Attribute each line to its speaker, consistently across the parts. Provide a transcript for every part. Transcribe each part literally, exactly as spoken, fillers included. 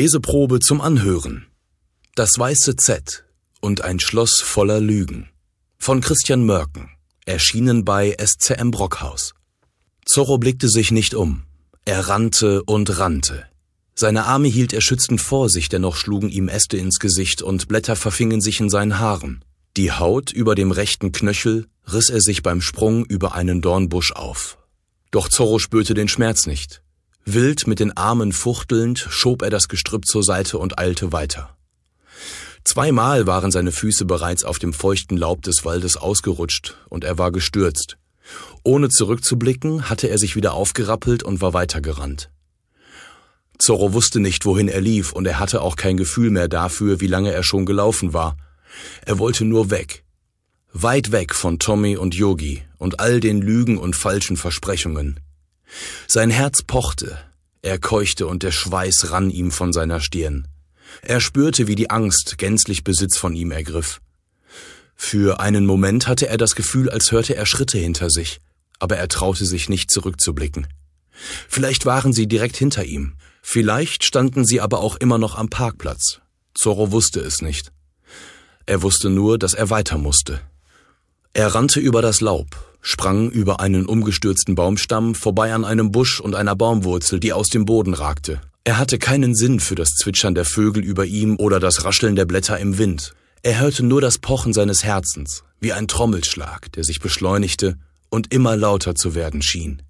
Speaker 1: Leseprobe zum Anhören. Das weiße Z und ein Schloss voller Lügen von Christian Mörken, erschienen bei S C M Brockhaus. Zorro blickte sich nicht um. Er rannte und rannte. Seine Arme hielt er schützend vor sich, dennoch schlugen ihm Äste ins Gesicht und Blätter verfingen sich in seinen Haaren. Die Haut über dem rechten Knöchel riss er sich beim Sprung über einen Dornbusch auf. Doch Zorro spürte den Schmerz nicht. Wild mit den Armen fuchtelnd schob er das Gestrüpp zur Seite und eilte weiter. Zweimal waren seine Füße bereits auf dem feuchten Laub des Waldes ausgerutscht und er war gestürzt. Ohne zurückzublicken, hatte er sich wieder aufgerappelt und war weitergerannt. Zorro wusste nicht, wohin er lief, und er hatte auch kein Gefühl mehr dafür, wie lange er schon gelaufen war. Er wollte nur weg. Weit weg von Tommy und Yogi und all den Lügen und falschen Versprechungen. Sein Herz pochte, er keuchte und der Schweiß rann ihm von seiner Stirn. Er spürte, wie die Angst gänzlich Besitz von ihm ergriff. Für einen Moment hatte er das Gefühl, als hörte er Schritte hinter sich, aber er traute sich nicht zurückzublicken. Vielleicht waren sie direkt hinter ihm, vielleicht standen sie aber auch immer noch am Parkplatz. Zorro wusste es nicht. Er wusste nur, dass er weiter musste. Er rannte über das Laub, sprang über einen umgestürzten Baumstamm, vorbei an einem Busch und einer Baumwurzel, die aus dem Boden ragte. Er hatte keinen Sinn für das Zwitschern der Vögel über ihm oder das Rascheln der Blätter im Wind. Er hörte nur das Pochen seines Herzens, wie ein Trommelschlag, der sich beschleunigte und immer lauter zu werden schien.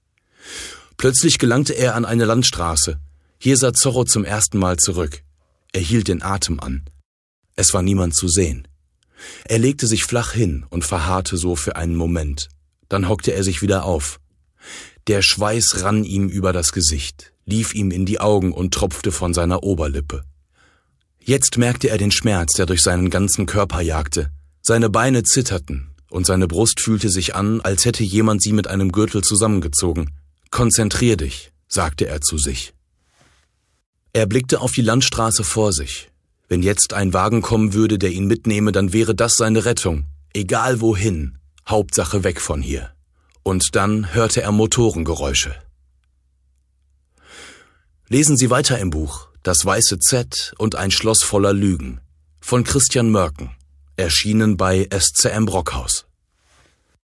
Speaker 1: Plötzlich gelangte er an eine Landstraße. Hier sah Zorro zum ersten Mal zurück. Er hielt den Atem an. Es war niemand zu sehen. Er legte sich flach hin und verharrte so für einen Moment. Dann hockte er sich wieder auf. Der Schweiß rann ihm über das Gesicht, lief ihm in die Augen und tropfte von seiner Oberlippe. Jetzt merkte er den Schmerz, der durch seinen ganzen Körper jagte. Seine Beine zitterten und seine Brust fühlte sich an, als hätte jemand sie mit einem Gürtel zusammengezogen. »Konzentrier dich«, sagte er zu sich. Er blickte auf die Landstraße vor sich. Wenn jetzt ein Wagen kommen würde, der ihn mitnehme, dann wäre das seine Rettung. Egal wohin, Hauptsache weg von hier. Und dann hörte er Motorengeräusche. Lesen Sie weiter im Buch Das weiße Z und ein Schloss voller Lügen von Christian Mörken, erschienen bei S C M Brockhaus.